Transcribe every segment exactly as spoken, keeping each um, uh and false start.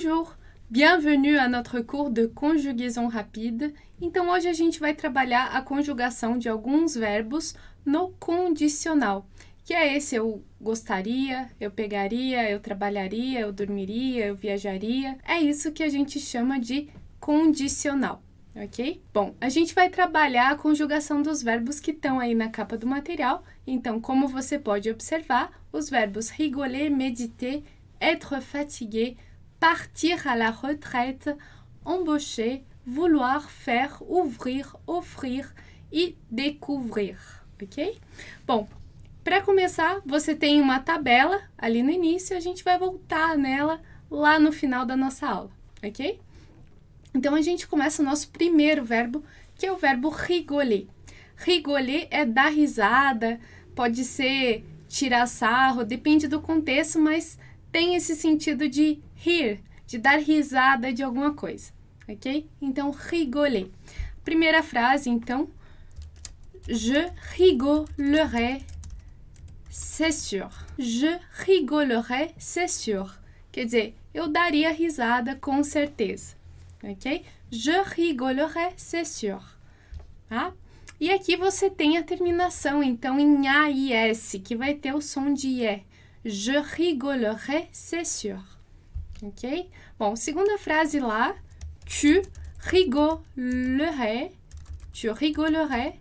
Bonjour, bienvenue à notre cours de conjugaison rapide. Então, hoje a gente vai trabalhar a conjugação de alguns verbos no condicional, que é esse eu gostaria, eu pegaria, eu trabalharia, eu dormiria, eu viajaria. É isso que a gente chama de condicional, ok? Bom, a gente vai trabalhar a conjugação dos verbos que estão aí na capa do material. Então, como você pode observar, os verbos rigoler, méditer, être fatigué, partir à la retraite, embaucher, vouloir, faire, ouvrir, offrir e découvrir, ok? Bom, para começar, você tem uma tabela ali no início, a gente vai voltar nela lá no final da nossa aula, ok? Então, a gente começa o nosso primeiro verbo, que é o verbo rigoler. Rigoler é dar risada, pode ser tirar sarro, depende do contexto, mas tem esse sentido de rir, de dar risada de alguma coisa, ok? Então, rigoler. Primeira frase, então. Je rigolerai, c'est sûr. Je rigolerai, c'est sûr. Quer dizer, eu daria risada com certeza, ok? Je rigolerai, c'est sûr. Tá? E aqui você tem a terminação, então, em A I S, que vai ter o som de E. Je rigolerai, c'est sûr. Ok? Bom, segunda frase lá. Tu rigolerais, tu rigolerais,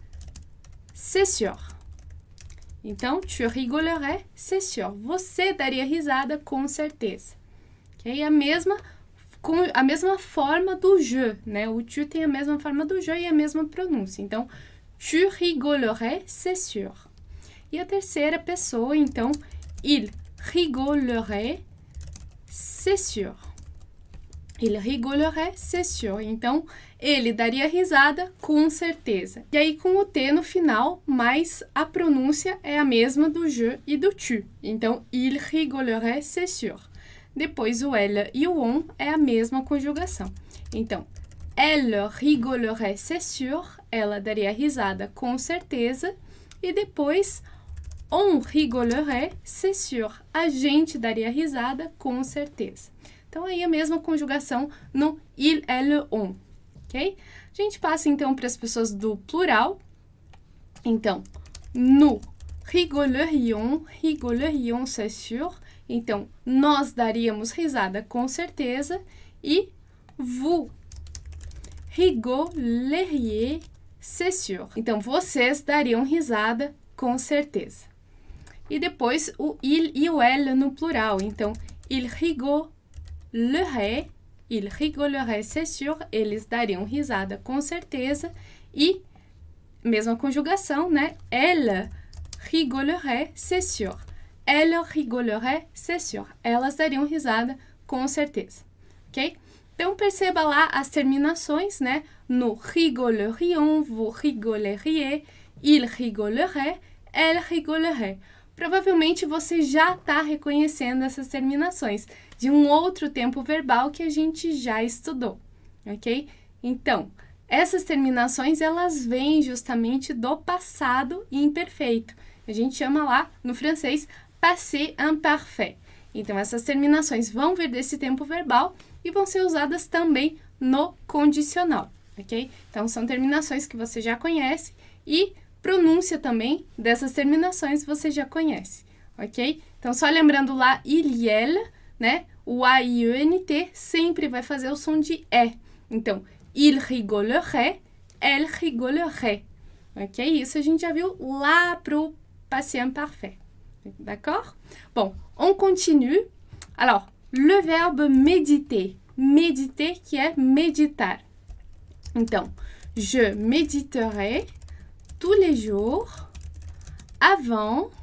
c'est sûr. Então, tu rigolerais, c'est sûr. Você daria risada com certeza. Ok? A mesma, com a mesma forma do je, né? O tu tem a mesma forma do je e a mesma pronúncia. Então, tu rigolerais, c'est sûr. E a terceira pessoa, então, il rigolerait, c'est sûr. Il rigolerait, c'est sûr. Então, ele daria risada com certeza. E aí, com o T no final, mas a pronúncia é a mesma do je e do tu. Então, il rigolerait, c'est sûr. Depois, o elle e o on é a mesma conjugação. Então, elle rigolerait, c'est sûr. Ela daria risada com certeza. E depois, on rigolerait, c'est sûr. A gente daria risada com certeza. Então, aí a mesma conjugação no il, elle, on, ok? A gente passa, então, para as pessoas do plural. Então, nous rigolerions, rigolerions, c'est sûr. Então, nós daríamos risada com certeza. E vous rigoleriez, c'est sûr. Então, vocês dariam risada com certeza. E depois o il e o elle no plural. Então, il rigolerait, il rigolerait, c'est sûr. Eles dariam risada com certeza. E, mesma conjugação, né? Elle rigolerait, c'est sûr. Elle rigolerait, c'est sûr. Elas dariam risada com certeza. Ok? Então, perceba lá as terminações, né? No rigolerions, vous rigoleriez, il rigolerait, elle rigolerait. Provavelmente você já está reconhecendo essas terminações de um outro tempo verbal que a gente já estudou, ok? Então, essas terminações, elas vêm justamente do passado imperfeito. A gente chama lá, no francês, passé imparfait. Então, essas terminações vão vir desse tempo verbal e vão ser usadas também no condicional, ok? Então, são terminações que você já conhece e pronúncia também dessas terminações você já conhece, ok? Então, só lembrando lá, il e elle, né? O A I E N T sempre vai fazer o som de E. Então, il rigolerait, elle rigolerait, ok? Isso a gente já viu lá pro passé imparfait, d'accord? Bon, on continue. Alors, le verbe méditer. Méditer, qui est méditar. Então, je méditerai tous les jours avant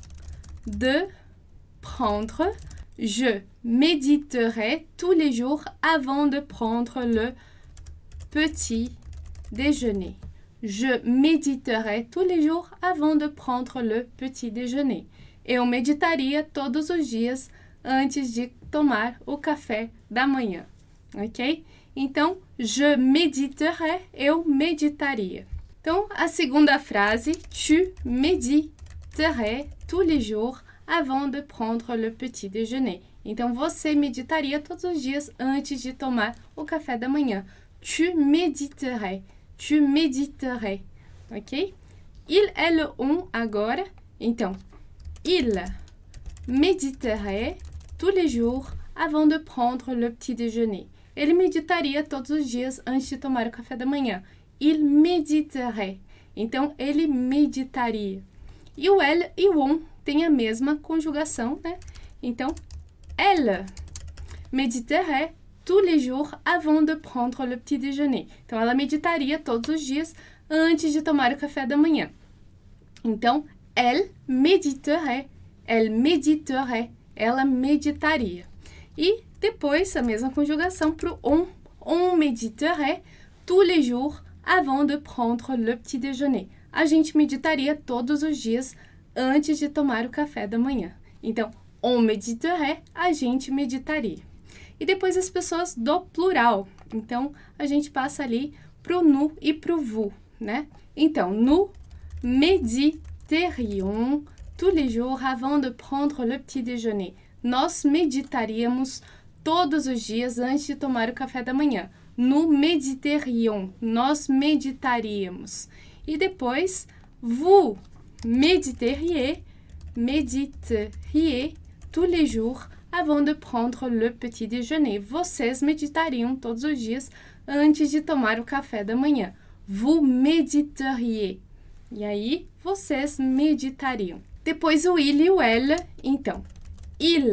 de prendre, je méditerai tous les jours avant de prendre le petit déjeuner. Je méditerai tous les jours avant de prendre le petit déjeuner. Eu meditaria todos os dias antes de tomar o café da manhã, ok? Então, je méditerai, eu meditaria. Então, a segunda frase, tu méditerais tous les jours avant de prendre le petit déjeuner. Então, você meditaria todos os dias antes de tomar o café da manhã. Tu méditerais. Tu méditerais. Ok? Il, elle, on agora. Então, il méditerait tous les jours avant de prendre le petit déjeuner. Ele meditaria todos os dias antes de tomar o café da manhã. Il méditerait. Então, ele meditaria. E o elle e o on tem a mesma conjugação, né? Então, elle méditerait tous les jours avant de prendre le petit déjeuner. Então, ela meditaria todos os dias antes de tomar o café da manhã. Então, elle méditerait. Elle méditerait. Ela meditaria. E depois, a mesma conjugação para o on. On méditerait tous les jours avant de prendre le petit déjeuner. A gente meditaria todos os dias antes de tomar o café da manhã. Então, on méditerait, a gente meditaria. E depois as pessoas do plural. Então, a gente passa ali pro nous e pro vous, né? Então, nous méditerions tous les jours avant de prendre le petit déjeuner. Nós meditaríamos todos os dias antes de tomar o café da manhã. Nous méditerions, nós meditaríamos. E depois, vous méditeriez, méditeriez tous les jours avant de prendre le petit déjeuner. Vocês meditariam todos os dias antes de tomar o café da manhã. Vous méditeriez. E aí, vocês meditariam. Depois o il e o elle. Então, il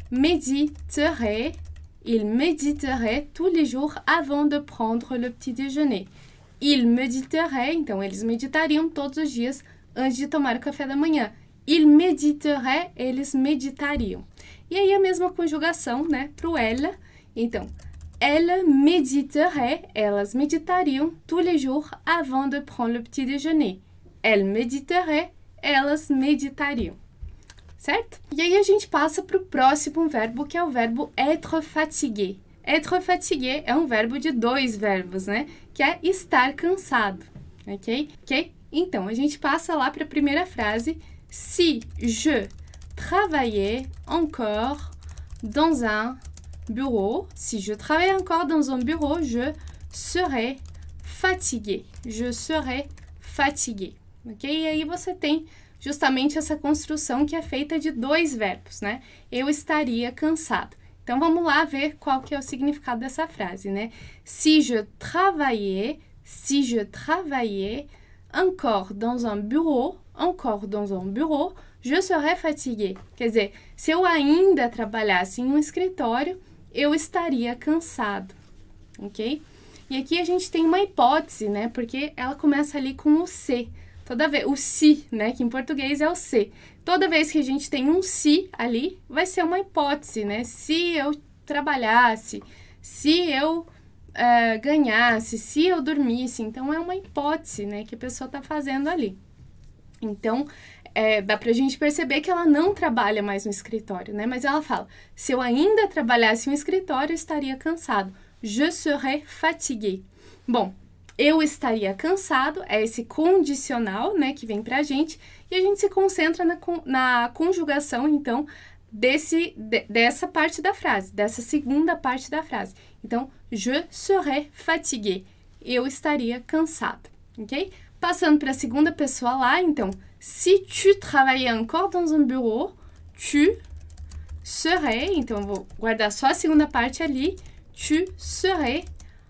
méditerait, il méditerait tous les jours avant de prendre le petit déjeuner. Il méditerait, então eles meditariam todos os dias antes de tomar o café da manhã. Il méditerait, eles meditariam. E aí a mesma conjugação, né, pro elle. Então, elles méditeraient, elas meditariam tous les jours avant de prendre le petit déjeuner. Elles méditeraient, elas meditariam. Certo? E aí a gente passa pro próximo verbo, que é o verbo être fatigué. Être fatigué é um verbo de dois verbos, né? Que é estar cansado, ok? Ok? Então, a gente passa lá para a primeira frase. Si je travaillais encore dans un bureau, si je travaillais encore dans un bureau, je serais fatigué. Je serais fatigué, ok? E aí você tem justamente essa construção que é feita de dois verbos, né? Eu estaria cansado. Então, vamos lá ver qual que é o significado dessa frase, né? Si je travaillais, si je travaillais encore dans un bureau, encore dans un bureau, je serais fatigué. Quer dizer, se eu ainda trabalhasse em um escritório, eu estaria cansado, ok? E aqui a gente tem uma hipótese, né? Porque ela começa ali com o se. Toda vez, o si, né? Que em português é o se. Toda vez que a gente tem um se ali, vai ser uma hipótese, né? Se eu trabalhasse, se eu uh, ganhasse, se eu dormisse. Então, é uma hipótese, né? Que a pessoa está fazendo ali. Então, é, dá pra gente perceber que ela não trabalha mais no escritório, né? Mas ela fala, se eu ainda trabalhasse no escritório, eu estaria cansado. Je serais fatigué. Bom, eu estaria cansado, é esse condicional, né, que vem pra gente, e a gente se concentra na, na conjugação, então, desse, de, dessa parte da frase, dessa segunda parte da frase. Então, je serais fatigué, eu estaria cansado, ok? Passando para a segunda pessoa lá, então, si tu travaillais encore dans un bureau, tu serais, então, eu vou guardar só a segunda parte ali, tu serais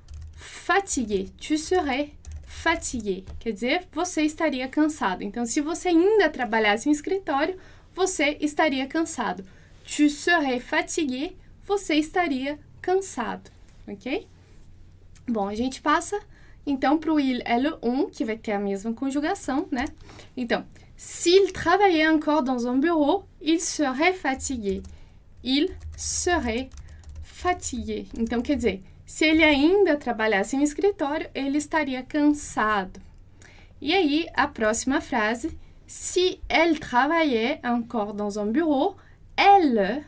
fatigué, tu serais fatigué, quer dizer, você estaria cansado. Então, se você ainda trabalhasse em escritório, você estaria cansado. Tu serais fatigué, você estaria cansado, ok? Bom, a gente passa, então, para o il, elle, on, que vai ter a mesma conjugação, né? Então, s'il travaillait encore dans un bureau, il serait fatigué. Il serait fatigué. Então, quer dizer, se ele ainda trabalhasse em um escritório, ele estaria cansado. E aí, a próxima frase, si elle travaillait encore dans un bureau, elle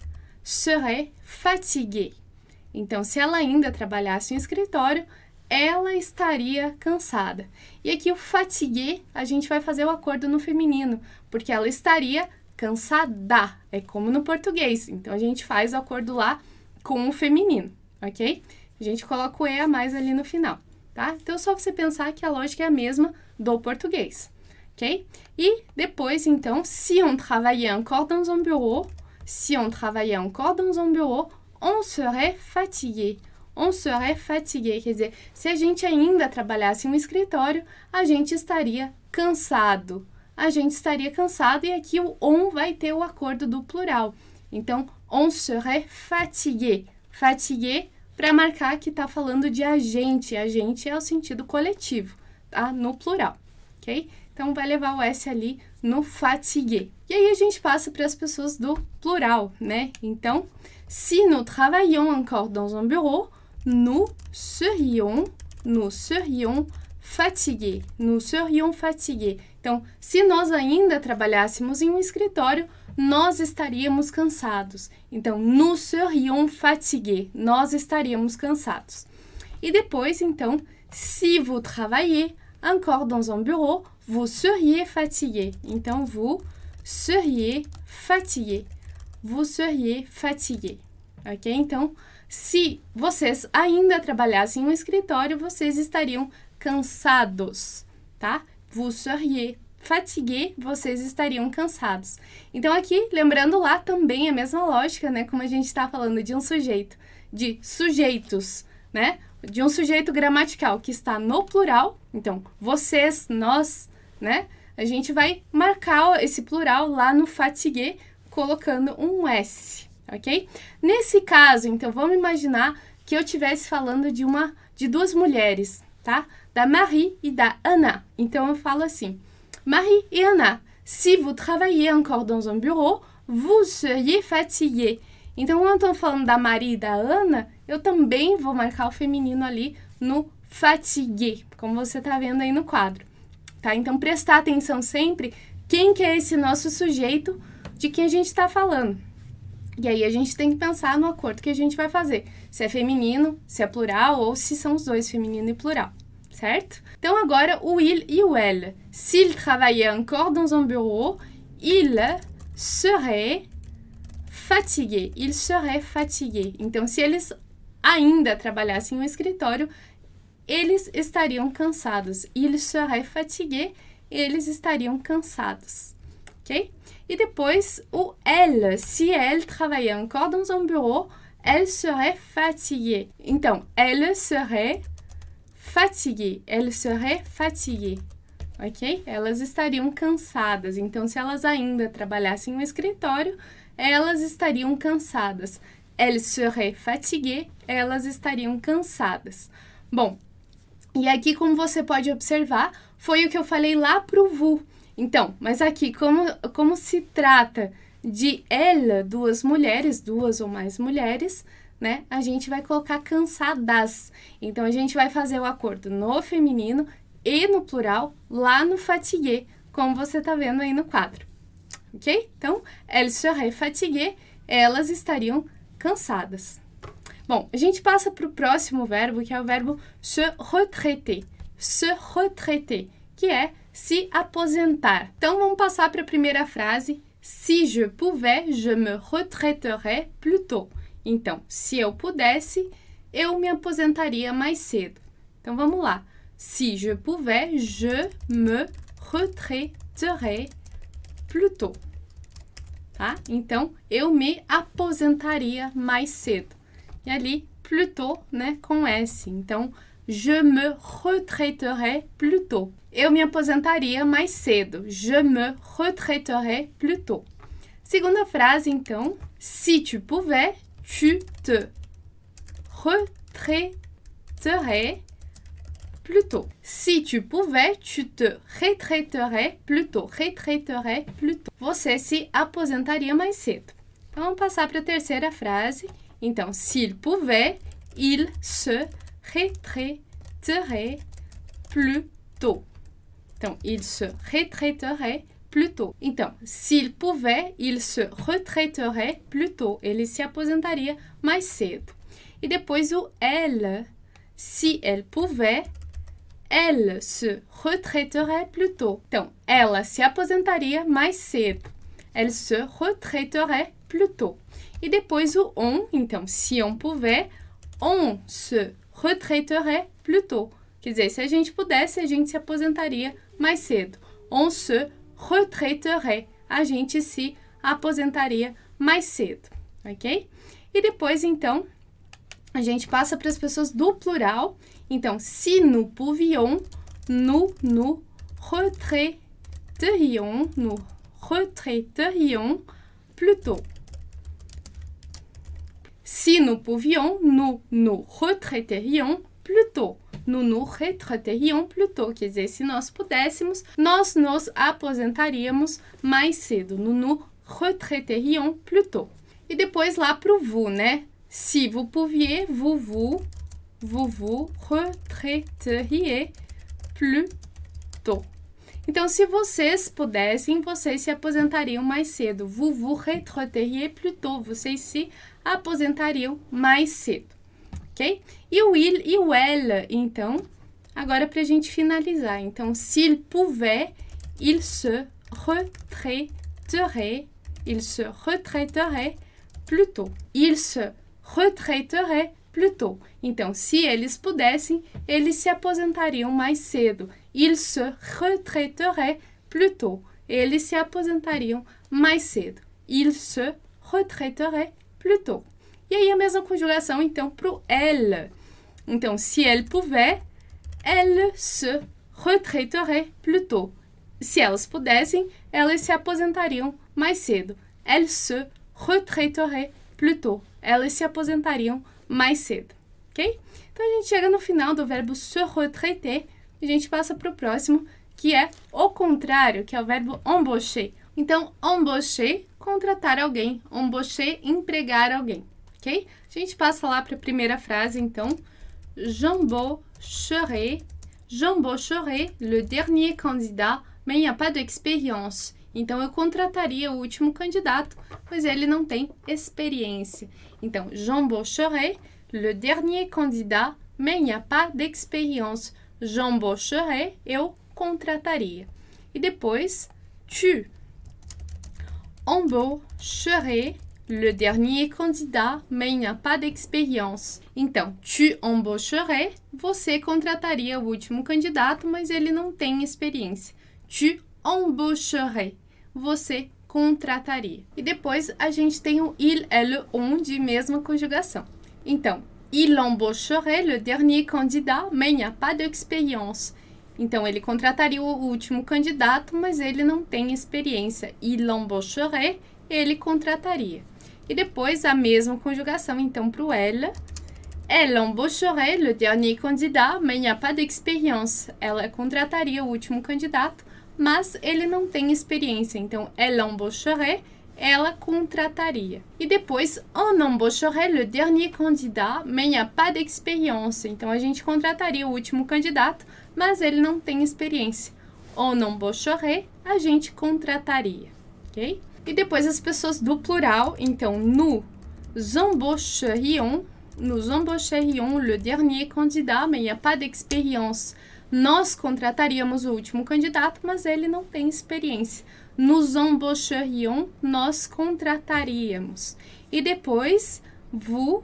serait fatiguée. Então, se ela ainda trabalhasse em um escritório, ela estaria cansada. E aqui o fatigué, a gente vai fazer o acordo no feminino, porque ela estaria cansada, é como no português. Então, a gente faz o acordo lá com o feminino, ok? A gente coloca o E a mais ali no final, tá? Então, só você pensar que a lógica é a mesma do português, ok? E depois, então, si on travaillait encore dans un bureau, si on travaillait encore dans un bureau, on serait fatigué. On serait fatigué, quer dizer, se a gente ainda trabalhasse em um escritório, a gente estaria cansado. A gente estaria cansado e aqui o on vai ter o acordo do plural. Então, on serait fatigué. Fatigué para marcar que está falando de a gente. A gente é o sentido coletivo, tá? No plural, ok? Então, vai levar o S ali no fatigué. E aí, a gente passa para as pessoas do plural, né? Então, si nous travaillions encore dans un bureau, nous serions, nous serions fatigués. Nous serions fatigués. Então, se nós ainda trabalhássemos em um escritório, nós estaríamos cansados. Então, nous serions fatigués. Nós estaríamos cansados. E depois, então, si vous travaillez encore dans un bureau, vous seriez fatigué. Então, vous seriez fatigué. Vous seriez fatigué. Ok? Então, se vocês ainda trabalhassem em um escritório, vocês estariam cansados, tá? Vous seriez fatigué, vocês estariam cansados. Então, aqui, lembrando lá também a mesma lógica, né? Como a gente está falando de um sujeito, de sujeitos, né? De um sujeito gramatical que está no plural. Então, vocês, nós, né? A gente vai marcar esse plural lá no fatigué, colocando um S, ok? Nesse caso, então, vamos imaginar que eu estivesse falando de uma, de duas mulheres, tá? Da Marie e da Anna. Então, eu falo assim, Marie et Anna, si vous travaillez encore dans un bureau, vous seriez fatigués. Então, quando eu estou falando da Marie e da Ana, eu também vou marcar o feminino ali no fatigué, como você está vendo aí no quadro, tá? Então, prestar atenção sempre quem que é esse nosso sujeito de quem a gente está falando. E aí, a gente tem que pensar no acordo que a gente vai fazer, se é feminino, se é plural ou se são os dois, feminino e plural. Certo? Então, agora, o il e o elle. S'il travaillait encore dans un bureau, il serait fatigué. Il serait fatigué. Então, se eles ainda trabalhassem no escritório, eles estariam cansados. Il serait fatigué, eles estariam cansados. Ok? E depois, o elle. Si elle travaillait encore dans un bureau, elle serait fatiguée. Então, elle serait fatiguée, elles seraient fatiguées, ok? Elas estariam cansadas. Então, se elas ainda trabalhassem no escritório, elas estariam cansadas. Elles seraient fatiguées, elas estariam cansadas. Bom, e aqui, como você pode observar, foi o que eu falei lá pro vous. Então, mas aqui, como, como se trata de ela, duas mulheres, duas ou mais mulheres, né? A gente vai colocar cansadas. Então, a gente vai fazer o acordo no feminino e no plural lá no fatigué, como você tá vendo aí no quadro. Ok? Então, elles seraient fatiguées, elas estariam cansadas. Bom, a gente passa para o próximo verbo, que é o verbo se retraiter. Se retraiter, que é se aposentar. Então, vamos passar para a primeira frase. Si je pouvais, je me retraiterais plus tôt. Então, se eu pudesse, eu me aposentaria mais cedo. Então, vamos lá. Si je pouvais, je me retraiterais plus tôt. Tá? Então, eu me aposentaria mais cedo. E ali, plus tôt, né, com S. Então, je me retraiterais plus tôt. Eu me aposentaria mais cedo. Je me retraiterais plus tôt. Segunda frase, então. Si tu pouvais, tu te retraiterais plus tôt. Si tu pouvais, tu te retraiterais plus tôt. Retraiterais plus tôt. Você se aposentaria mais cedo. Então, vamos passar para a terceira frase. Então, s'il pouvait, il se retraiterait plus tôt. Então, il se retraiterait plus tôt. Então, s'il pouvait, il se retraiterait plus tôt. Ele se aposentaria mais cedo. E depois o elle. Si elle pouvait, elle se retraiterait plus tôt. Então, ela se aposentaria mais cedo. elle se retraiterait plus tôt. E depois o on, então, si on pouvait, on se retraiterait plus tôt. Quer dizer, se a gente pudesse, a gente se aposentaria mais cedo. On se retraiterait, a gente se aposentaria mais cedo, ok? E depois, então, a gente passa para as pessoas do plural. Então, si nous pouvions, nous nous retraiterions, nous retraiterions plus tôt. Si nous pouvions, nous nous retraiterions plus tôt. Nous nous retraiterions plus tôt. Quer dizer, se nós pudéssemos, nós nos aposentaríamos mais cedo. Nous nous retraiterions plus tôt. E depois lá para o vous, né? Si vous pouviez, vous vous, vous vous retraiteriez plus tôt. Então, se vocês pudessem, vocês se aposentariam mais cedo. Vous vous retraiteriez plus tôt. Vocês se aposentariam mais cedo, ok? E o il e o elle, então, agora para a gente finalizar. Então, s'il pouvait, il se retraiterait, il se retraiterait plus tôt. Il se retraiterait plus tôt. Então, se eles pudessem, eles se aposentariam mais cedo. Ils se retraiteraient plus tôt. Eles se aposentariam mais cedo. Ils se retraiteraient plus tôt. E aí a mesma conjugação, então, para o elle. Então, se elle pouvait, elle se retraiterait plus tôt. Se elas pudessem, elas se aposentariam mais cedo. Elles se retraiteraient plus tôt. Elas se aposentariam mais cedo, ok? Então, a gente chega no final do verbo se retraiter e a gente passa para o próximo, que é o contrário, que é o verbo embaucher. Então, embaucher, contratar alguém. Embaucher, empregar alguém, ok? A gente passa lá para a primeira frase, então. J'embaucherai, j'embaucherai le dernier candidat, mais il n'y a pas d'expérience. Então, eu contrataria o último candidato, mas ele não tem experiência. Então, j'embaucherai le dernier candidat, mais il n'y a pas d'expérience. J'embaucherai, eu contrataria. E depois, tu embaucherais le dernier candidat, mais il n'y a pas d'expérience. Então, tu embaucherais, você contrataria o último candidato, mas ele não tem experiência. Tu embaucherais, você contrataria. E depois a gente tem o il, elle, on de mesma conjugação. Então, il embaucherait le dernier candidat, mais il n'y a pas d'expérience. Então, ele contrataria o último candidato, mas ele não tem experiência. Il embaucherait, ele contrataria. E depois a mesma conjugação, então, para o elle. Elle embaucherait le dernier candidat, mais il n'y a pas d'expérience. Ela contrataria o último candidato, mas ele não tem experiência. Então, elle embaucherait, ela contrataria. E depois, on embaucherait le dernier candidat, mais il n'y a pas d'expérience. Então, a gente contrataria o último candidato, mas ele não tem experiência. On embaucherait, a gente contrataria, ok? E depois as pessoas do plural, então, nous embaucherions, nous embaucherions le dernier candidat, mais il n'y a pas d'expérience. Nós contrataríamos o último candidato, mas ele não tem experiência. Nous embaucherions, nós contrataríamos. E depois, vous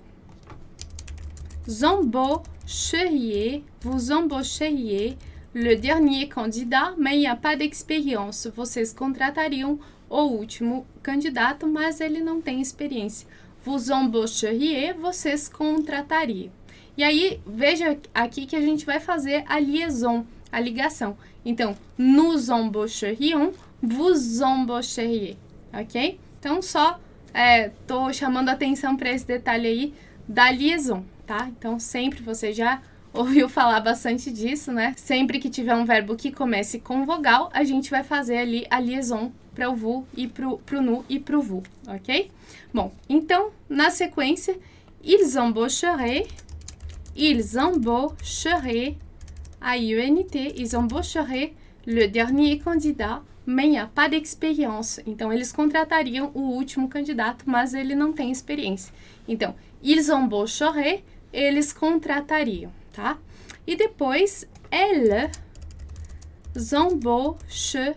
embaucheriez, vous embaucheriez le dernier candidat, mais il n'y a pas d'expérience. Vocês contratariam o último candidato, mas ele não tem experiência. Vous embaucheriez, vocês contratariam. E aí, veja aqui que a gente vai fazer a liaison, a ligação. Então, nous embaucherions, vous embaucheriez, ok? Então, só é, tô chamando a atenção para esse detalhe aí da liaison, tá? Então, sempre você já ouviu falar bastante disso, né? Sempre que tiver um verbo que comece com vogal, a gente vai fazer ali a liaison para o vous e pro, pro nous e pro vous, ok? Bom, então, na sequência, ils embaucheraient, ils embaucheraient, A I E N T, ils embaucheraient le dernier candidat, mais il n'y a pas d'expérience. Então, eles contratariam o último candidato, mas ele não tem experiência. Então, ils embaucheraient, eles contratariam, tá? E depois, elles embaucheraient,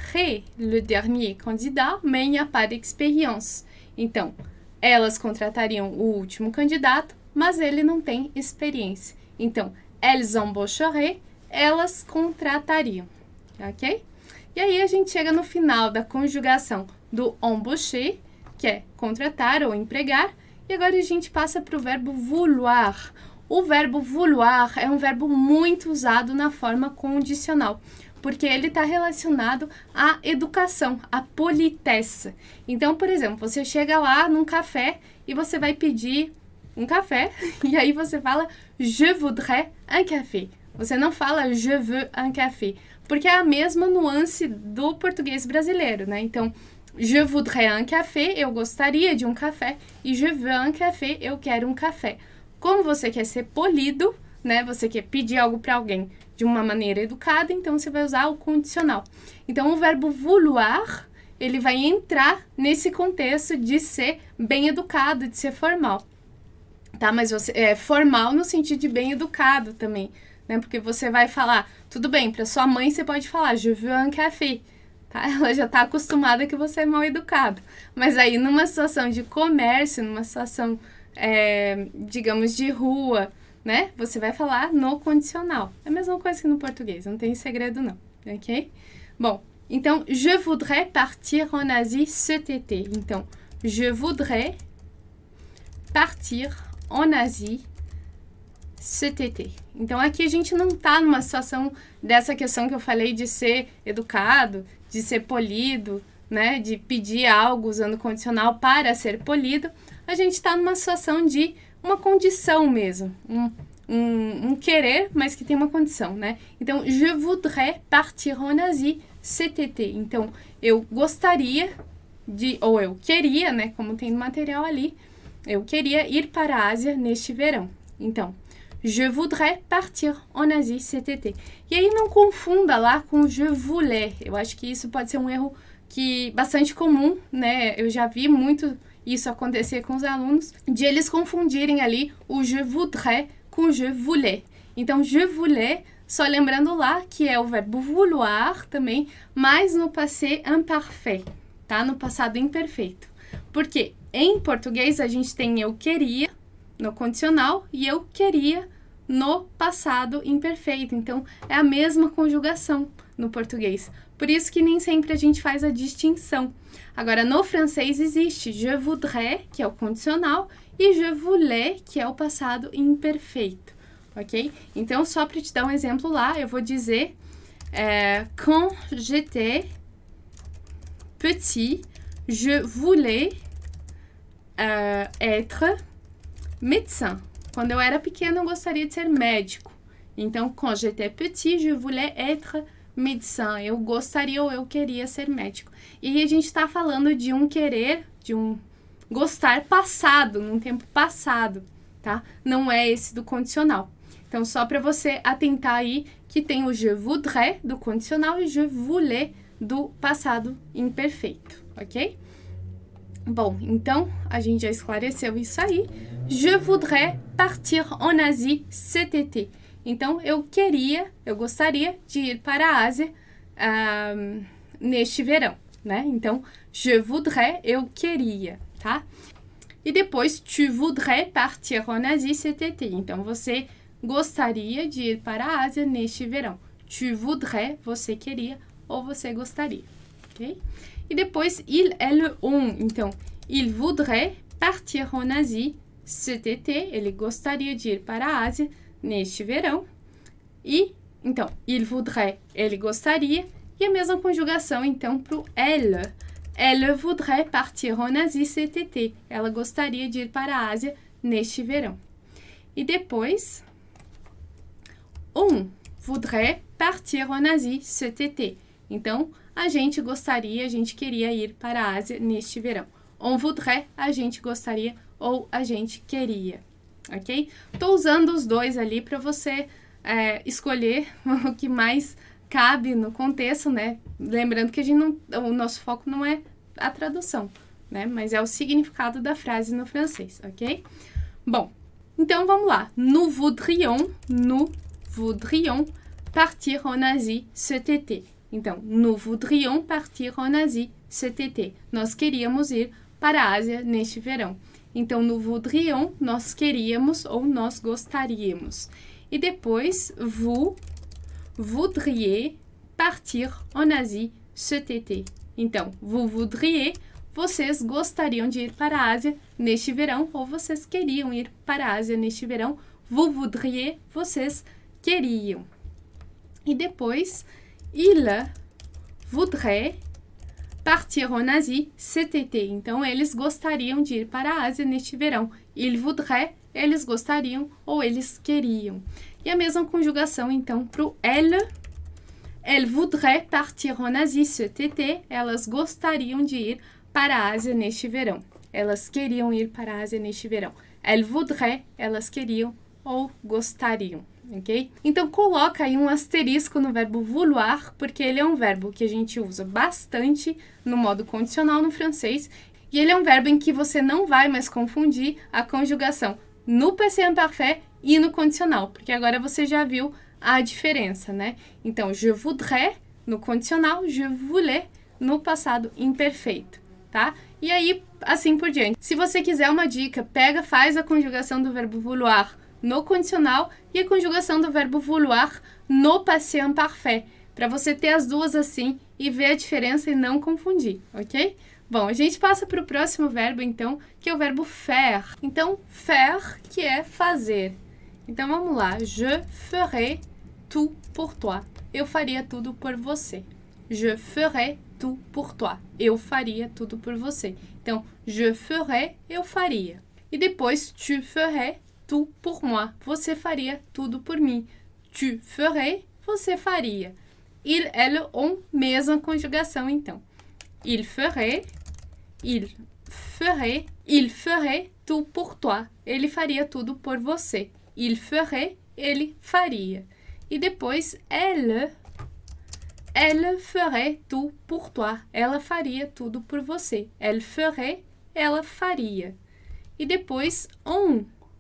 contrateraient le dernier candidat, mais il n'y a pas d'expérience. Então, elas contratariam o último candidato, mas ele não tem experiência. Então, elles embaucheraient, elas contratariam, ok? E aí a gente chega no final da conjugação do embaucher, que é contratar ou empregar, e agora a gente passa para o verbo vouloir. O verbo vouloir é um verbo muito usado na forma condicional, porque ele está relacionado à educação, à politesse. Então, por exemplo, você chega lá num café e você vai pedir um café, e aí você fala je voudrais un café. Você não fala je veux un café, porque é a mesma nuance do português brasileiro, né? Então, je voudrais un café, eu gostaria de um café, e je veux un café, eu quero um café. Como você quer ser polido, né? Você quer pedir algo para alguém de uma maneira educada, então você vai usar o condicional. Então, o verbo vouloir, ele vai entrar nesse contexto de ser bem educado, de ser formal. Tá? Mas você é formal no sentido de bem educado também, né? Porque você vai falar, tudo bem, para sua mãe você pode falar, je veux un café. Tá? Ela já está acostumada que você é mal educado. Mas aí, numa situação de comércio, numa situação, é, digamos, de rua, né? Você vai falar no condicional. É a mesma coisa que no português, não tem segredo não, ok? Bom, então, je voudrais partir en Asie cet été. Então, je voudrais partir en Asie cet été. Então, aqui a gente não tá numa situação dessa questão que eu falei de ser educado, de ser polido, né? De pedir algo usando condicional para ser polido. A gente está numa situação de uma condição mesmo, um, um, um querer, mas que tem uma condição, né? Então, je voudrais partir en Asie cet été. Então, eu gostaria de, ou eu queria, né? Como tem no material ali, eu queria ir para a Ásia neste verão. Então, je voudrais partir en Asie cet été. E aí não confunda lá com je voulais. Eu acho que isso pode ser um erro que bastante comum, né? Eu já vi muito isso acontecer com os alunos, de eles confundirem ali o je voudrais com je voulais. Então, je voulais, só lembrando lá que é o verbo vouloir também, mas no passé imparfait, tá? No passado imperfeito. Porque em português a gente tem eu queria no condicional e eu queria no passado imperfeito. Então, é a mesma conjugação no português. Por isso que nem sempre a gente faz a distinção. Agora, no francês existe je voudrais, que é o condicional, e je voulais, que é o passado imperfeito, ok? Então, só para te dar um exemplo lá, eu vou dizer é, quand j'étais petit, je voulais euh, être médecin. Quando eu era pequena, eu gostaria de ser médico. Então, quand j'étais petit, je voulais être médecin. Eu gostaria ou eu queria ser médico. E aí a gente está falando de um querer, de um gostar passado, num tempo passado, tá? Não é esse do condicional. Então, só para você atentar aí que tem o je voudrais do condicional e je voulais do passado imperfeito, ok? Bom, então, a gente já esclareceu isso aí. Je voudrais partir en Asie cet été. Então, eu queria, eu gostaria de ir para a Ásia uh, neste verão, né? Então, je voudrais, eu queria, tá? E depois, tu voudrais partir en Asie cet été. Então, você gostaria de ir para a Ásia neste verão. Tu voudrais, você queria ou você gostaria, ok? E depois, il, elle, on. Então, il voudrait partir en Asie cet été. Ele gostaria de ir para a Ásia neste verão. E, então, il voudrait, ele gostaria. E a mesma conjugação, então, para o elle. Elle voudrait partir en Asie cet été. Ela gostaria de ir para a Ásia neste verão. E depois, on voudrait partir en Asie cet été. Então, a gente gostaria, a gente queria ir para a Ásia neste verão. On voudrait, a gente gostaria ou a gente queria, ok? Tô usando os dois ali para você é, escolher o que mais cabe no contexto, né? Lembrando que a gente não, o nosso foco não é a tradução, né? Mas é o significado da frase no francês, ok? Bom, então vamos lá. Nous voudrions, nous voudrions partir en Asie cet été. Então, nous voudrions partir en Asie cet été. Nós queríamos ir para a Ásia neste verão. Então, nous voudrions, nós queríamos ou nós gostaríamos. E depois, vous voudriez partir en Asie cet été. Então, vous voudriez, vocês gostariam de ir para a Ásia neste verão, ou vocês queriam ir para a Ásia neste verão. Vous voudriez, vocês queriam. E depois, il voudrait partir en Asie cet été. Então, eles gostariam de ir para a Ásia neste verão. Il voudrait, eles gostariam ou eles queriam. E a mesma conjugação, então, para o elle. Elle voudrait partir en Asie cet été. Elas gostariam de ir para a Ásia neste verão. Elas queriam ir para a Ásia neste verão. Elle voudrait, elas queriam ou gostariam. Ok? Então, coloca aí um asterisco no verbo vouloir, porque ele é um verbo que a gente usa bastante no modo condicional no francês, e ele é um verbo em que você não vai mais confundir a conjugação no passé imparfait e no condicional, porque agora você já viu a diferença, né? Então, je voudrais no condicional, je voulais no passado imperfeito, tá? E aí, assim por diante. Se você quiser uma dica, pega, faz a conjugação do verbo vouloir no condicional e a conjugação do verbo vouloir no passé imparfait, para você ter as duas assim e ver a diferença e não confundir, ok? Bom, a gente passa para o próximo verbo, então, que é o verbo faire. Então, faire, que é fazer. Então, vamos lá. Je ferai tout pour toi. Eu faria tudo por você. Je ferai tout pour toi. Eu faria tudo por você. Então, je ferai, eu faria. E depois, tu ferais tout pour moi. Você faria tudo por mim. Tu ferais, você faria. Il, elle, on, mesma conjugação, então. Il ferait, il ferait, il ferait tout pour toi. Ele faria tudo por você. Il ferait, ele faria. E depois, elle, elle ferait tout pour toi. Ela faria tudo por você. Elle ferait, ela faria. E depois, on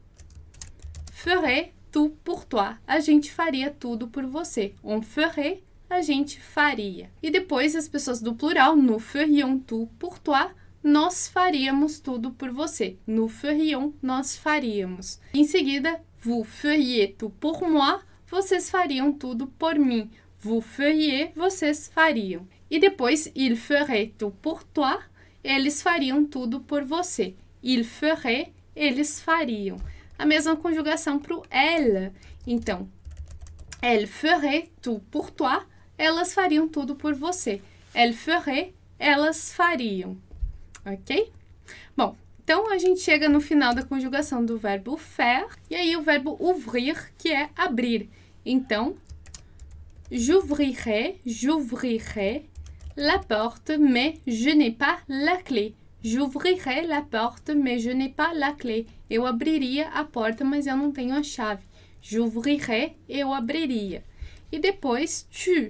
ferait tout pour toi. A gente faria tudo por você. On ferait, a gente faria. E depois, as pessoas do plural, nous ferions tout pour toi. Nós faríamos tudo por você. Nous ferions, nós faríamos. Em seguida, vous feriez tout pour moi. Vocês fariam tudo por mim. Vous feriez, vocês fariam. E depois, il ferait tout pour toi. Eles fariam tudo por você. Il ferait, eles fariam. A mesma conjugação para o elle. Então, elle ferait tout pour toi. Elas fariam tudo por você. Elle ferait, elas fariam. Ok? Bom, então a gente chega no final da conjugação do verbo faire. E aí o verbo ouvrir, que é abrir. Então, j'ouvrirai, j'ouvrirai la porte, mais je n'ai pas la clé. J'ouvrirai la porte, mais je n'ai pas la clé. Eu abriria a porta, mas eu não tenho a chave. J'ouvrirai, eu abriria. E depois, tu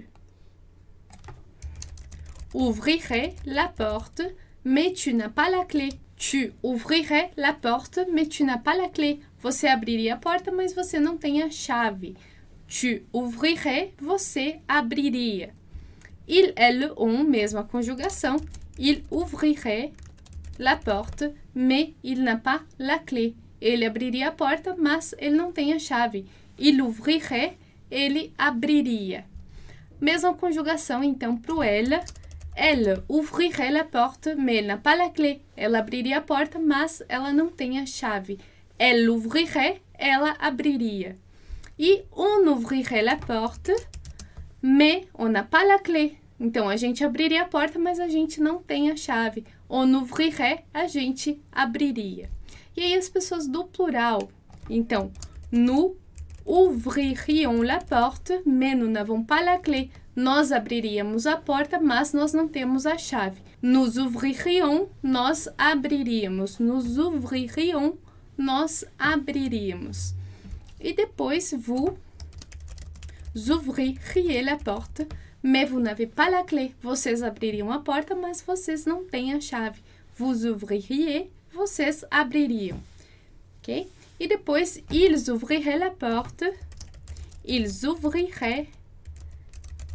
ouvrirais la porte, mais tu n'as pas la clé. Tu ouvrirais la porte, mais tu n'as pas la clé. Você abriria a porta, mas você não tem a chave. Tu ouvrirais, você abriria. Il, elle, on, mesma conjugação. Il ouvrirait la porte, mais il n'a pas la clé. Ele abriria a porta, mas ele não tem a chave. Il ouvrirait, ele abriria. Mesma conjugação, então, para o elle. Elle ouvrirait la porte, mais elle n'a pas la clé. Ela abriria a porta, mas ela não tem a chave. Elle ouvrirait, ela abriria. E on ouvrirait la porte, mais on n'a pas la clé. Então, a gente abriria a porta, mas a gente não tem a chave. On ouvrirait, a gente abriria. E aí, as pessoas do plural. Então, nous ouvririons la porte, mais nous n'avons pas la clé. Nós abriríamos a porta, mas nós não temos a chave. Nous ouvririons, nós abriríamos. Nous ouvririons, nós abriríamos. E depois, vous ouvririez la porte, mais vous n'avez pas la clé. Vocês abririam a porta, mas vocês não têm a chave. Vous ouvririez, vocês abririam. Ok? E depois, ils ouvriraient la porte. Ils ouvriraient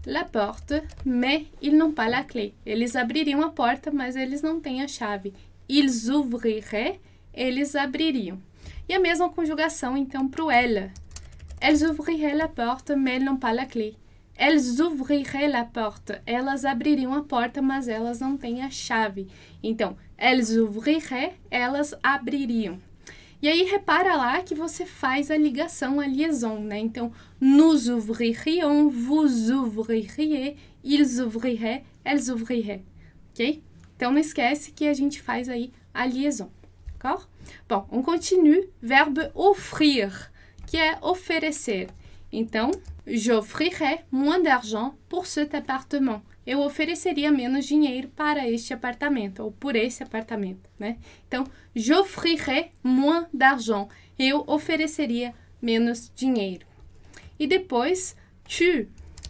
la porte, mais ils n'ont pas la clé. Eles abririam a porta, mas eles não têm a chave. Ils ouvriraient, eles abririam. E a mesma conjugação, então, para o elles. Elles ouvriraient la porte, mais elles n'ont pas la clé. Elles ouvriraient la porte. Elas abririam a porta, mas elas não têm a chave. Então, elles ouvriraient, elas abririam. E aí, repara lá que você faz a ligação, a liaison, né? Então, nous ouvririons, vous ouvririez, ils ouvriraient, elles ouvriraient, ok? Então, não esquece que a gente faz aí a liaison, d'accord? Bom, on continue, verbe offrir, que é oferecer. Então, j'offrirais moins d'argent pour cet appartement. Eu ofereceria menos dinheiro para este apartamento, ou por esse apartamento, né? Então, j'offrirais moins d'argent. Eu ofereceria menos dinheiro. E depois, tu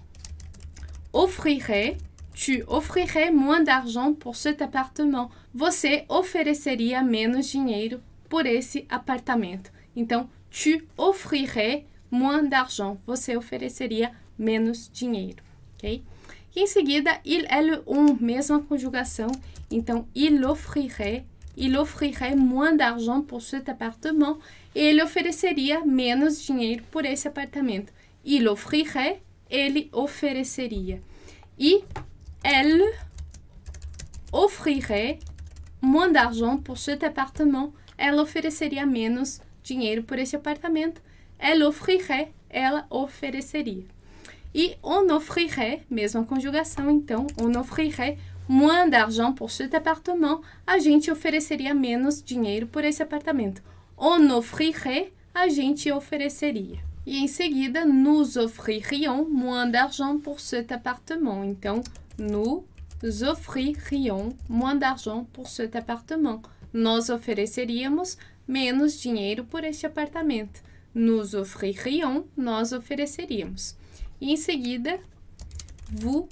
offrirais, tu offrirais moins d'argent pour cet appartement. Você ofereceria menos dinheiro por esse apartamento. Então, tu offrirais moins d'argent. Você ofereceria menos dinheiro, ok? E em seguida, il, elle, on, mesma conjugação. Então, il offrirait, il offrirait moins d'argent pour cet appartement. Ele ofereceria menos dinheiro por esse apartamento. Il offrirait, ele ofereceria. E elle offrirait moins d'argent pour cet appartement. Ela ofereceria menos dinheiro por esse apartamento. Elle offrirait, ela ofereceria. E on offrirait, mesma conjugação, então, on offrirait moins d'argent pour cet appartement. A gente ofereceria menos dinheiro por esse apartamento. On offrirait, a gente ofereceria. E em seguida, nous offririons moins d'argent pour cet appartement. Então, nous offririons moins d'argent pour cet appartement. Nós ofereceríamos menos dinheiro por este apartamento. Nous offririons, nós ofereceríamos. E em seguida, vous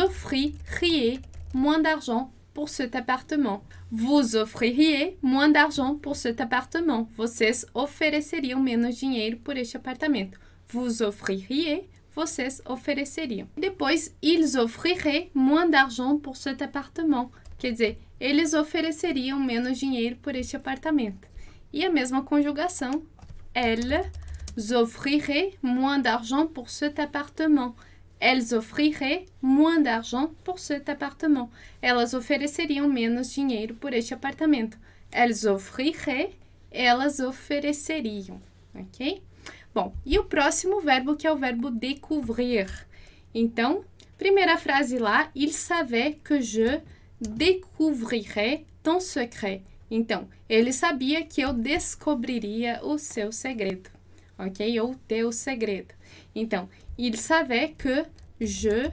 offririez moins d'argent pour cet appartement. Vous offririez moins d'argent pour cet appartement. Vocês ofereceriam menos dinheiro por este apartamento. Vous offririez, vocês ofereceriam. Depois, ils offriraient moins d'argent pour cet appartement. Quer dizer, eles ofereceriam menos dinheiro por este apartamento. E a mesma conjugação, elles offriraient moins d'argent pour cet appartement. Elles offriraient moins d'argent pour cet appartement. Elas ofereceriam menos dinheiro por este apartamento. Elles offriraient, elas ofereceriam, ok? Bom, e o próximo verbo que é o verbo découvrir. Então, primeira frase lá, il savait que je découvrirais ton secret. Então, ele sabia que eu descobriria o seu segredo. Ok? Ou teu segredo. Então, il savait que je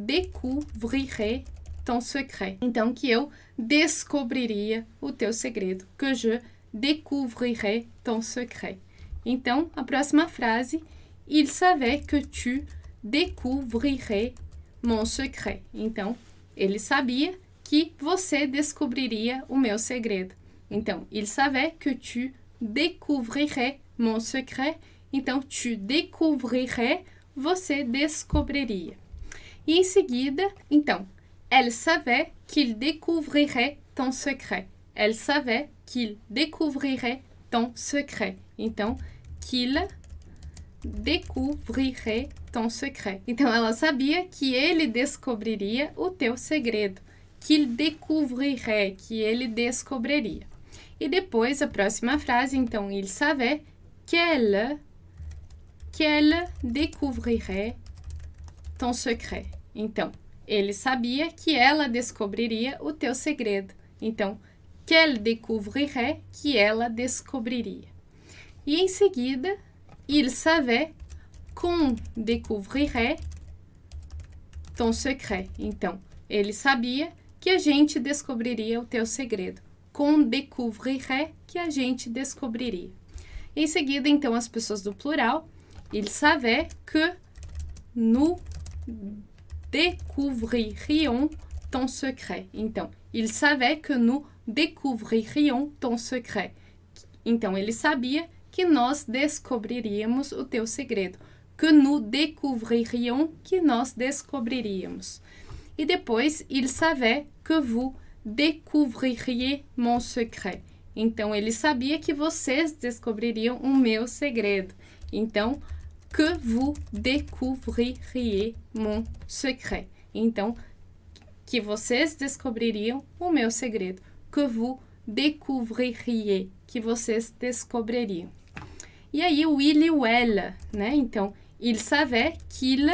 découvrirais ton secret. Então, que eu descobriria o teu segredo. Que je découvrirais ton secret. Então, a próxima frase, il savait que tu découvrirais mon secret. Então, ele sabia que você descobriria o meu segredo. Então, il savait que tu découvrirais mon secret. Então, tu découvrirais, você descobriria. E em seguida, então, elle savait qu'il découvrirait ton secret. Elle savait qu'il découvrirait ton secret. Então, qu'il découvrirait ton secret. Então, ela sabia que ele descobriria o teu segredo. Qu'il découvrirait, que ele descobriria. E depois, a próxima frase, então, il savait qu'elle, qu'elle découvrirait ton secret. Então, ele sabia que ela descobriria o teu segredo. Então, qu'elle découvrirait, que ela descobriria. E em seguida, il savait qu'on découvrirait ton secret. Então, ele sabia que a gente descobriria o teu segredo. Qu'on découvrirait, que a gente descobriria. Em seguida, então, as pessoas do plural. Il savait que nous découvririons ton secret. Então, il savait que nous découvririons ton secret. Então, ele sabia que nós descobriríamos o teu segredo. que nous découvririons, que nós descobriríamos. E depois, il savait que vous découvririez mon secret. Então, ele sabia que vocês descobririam o meu segredo. Então, que vous découvririez mon secret. Então, que vocês descobririam o meu segredo. Que vous découvririez, que vocês descobririam. E aí, o il e o ela, né? Então, il savait qu'il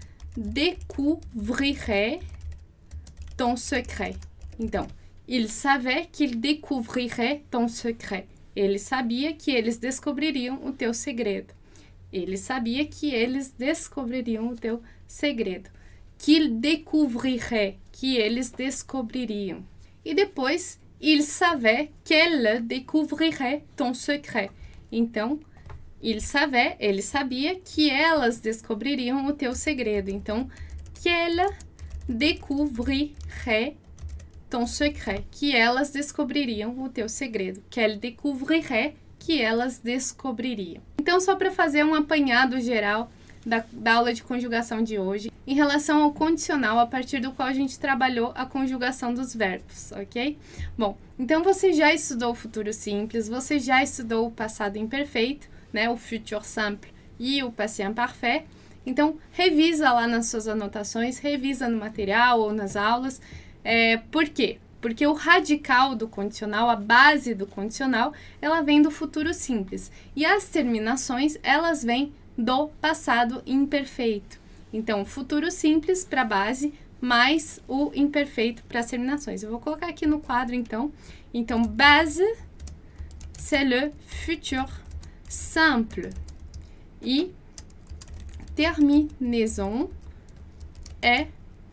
découvrirait ton secret. Então, il savait qu'il découvrirait ton secret. Ele sabia que eles descobririam o teu segredo. Ele sabia que eles descobririam o teu segredo. Qu'il découvrirait, que eles descobririam. E depois, il savait qu'elle découvrirait ton secret. Então, il savait, ele sabia que elas descobririam o teu segredo. Então, qu'elle découvrirait ton secret, que elas descobririam o teu segredo. Qu'elle découvrirait, que elas descobririam. Então, só para fazer um apanhado geral da, da aula de conjugação de hoje, em relação ao condicional, a partir do qual a gente trabalhou a conjugação dos verbos, ok? Bom, então você já estudou o futuro simples, você já estudou o passado imperfeito, né, o futur simple e o passé imparfait. Então, revisa lá nas suas anotações, revisa no material ou nas aulas. É, por quê? Porque o radical do condicional, a base do condicional, ela vem do futuro simples. E as terminações, elas vêm do passado imperfeito. Então, futuro simples para a base, mais o imperfeito para as terminações. Eu vou colocar aqui no quadro, então. Então, base, c'est le futur simple. E terminaison é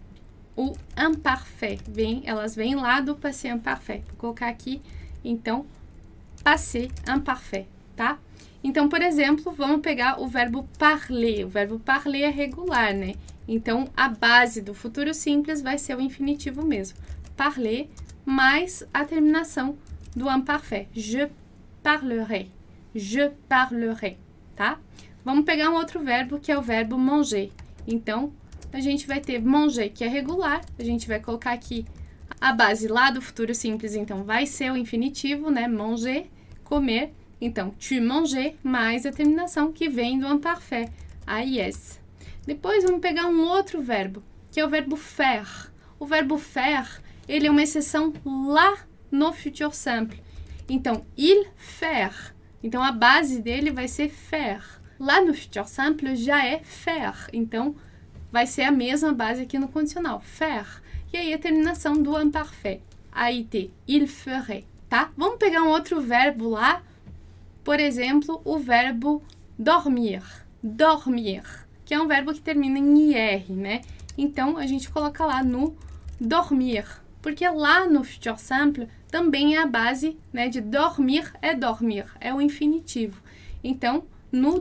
o imparfait. Vem, elas vêm lá do passé imparfait. Vou colocar aqui, então, passé imparfait, tá? Então, por exemplo, vamos pegar o verbo parler. O verbo parler é regular, né? Então, a base do futuro simples vai ser o infinitivo mesmo. Parler mais a terminação do imparfait. Je parlerai. Je parlerai, tá? Vamos pegar um outro verbo, que é o verbo manger. Então, a gente vai ter manger, que é regular. A gente vai colocar aqui a base lá do futuro simples, então vai ser o infinitivo, né? Manger, comer. Então, tu manges, mais a terminação que vem do imparfait, a is. Depois, vamos pegar um outro verbo, que é o verbo faire. O verbo faire, ele é uma exceção lá no futur simple. Então, il faire. Então, a base dele vai ser faire. Lá no futur simple já é faire. Então, vai ser a mesma base aqui no condicional, faire. E aí, a terminação do imparfait, a it, il ferait, tá? Vamos pegar um outro verbo lá. Por exemplo, o verbo dormir, dormir, que é um verbo que termina em ir, né? Então, a gente coloca lá no dormir, porque lá no futur simple também é a base, né, de dormir é dormir, é o infinitivo. Então, nous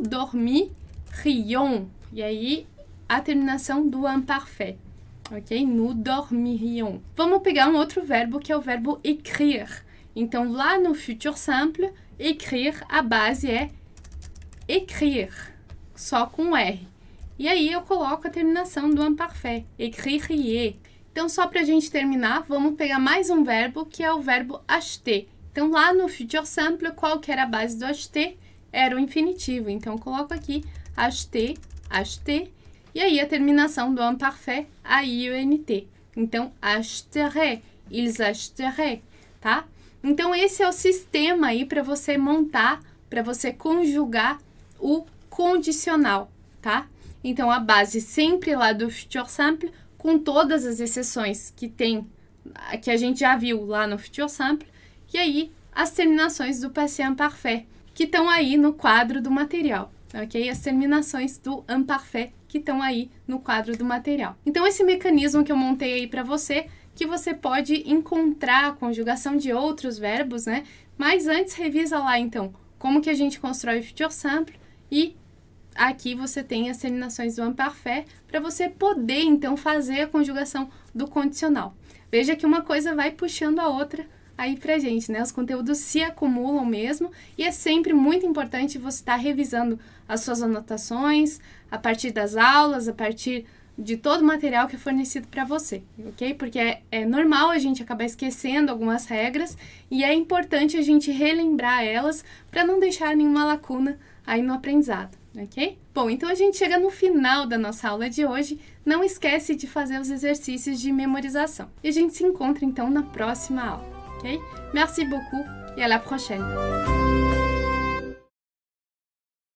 dormirions, e aí a terminação do imparfait, ok? Nous dormirions. Vamos pegar um outro verbo, que é o verbo écrire. Então, lá no futur simple, écrire, a base é écrire, só com R. E aí eu coloco a terminação do imparfait, écririez. Então, só para a gente terminar, vamos pegar mais um verbo, que é o verbo acheter. Então, lá no futur simple, qual que era a base do acheter? Era o infinitivo. Então, eu coloco aqui acheter, acheter, e aí a terminação do imparfait, a I U N T. Então, achetaient, ils achetaient, tá? Então, esse é o sistema aí para você montar, para você conjugar o condicional, tá? Então, a base sempre lá do futur simple, com todas as exceções que tem, que a gente já viu lá no futur simple, e aí as terminações do passé imparfait, que estão aí no quadro do material, ok? As terminações do imparfait que estão aí no quadro do material. Então, esse mecanismo que eu montei aí para você, que você pode encontrar a conjugação de outros verbos, né? Mas antes, revisa lá, então, como que a gente constrói o futur simple e aqui você tem as terminações do imparfait para você poder, então, fazer a conjugação do condicional. Veja que uma coisa vai puxando a outra aí pra gente, né? Os conteúdos se acumulam mesmo e é sempre muito importante você estar revisando as suas anotações a partir das aulas, a partir de todo o material que é fornecido para você, ok? Porque é, é normal a gente acabar esquecendo algumas regras e é importante a gente relembrar elas para não deixar nenhuma lacuna aí no aprendizado, ok? Bom, então a gente chega no final da nossa aula de hoje. Não esquece de fazer os exercícios de memorização. E a gente se encontra então na próxima aula, ok? Merci beaucoup e à la prochaine!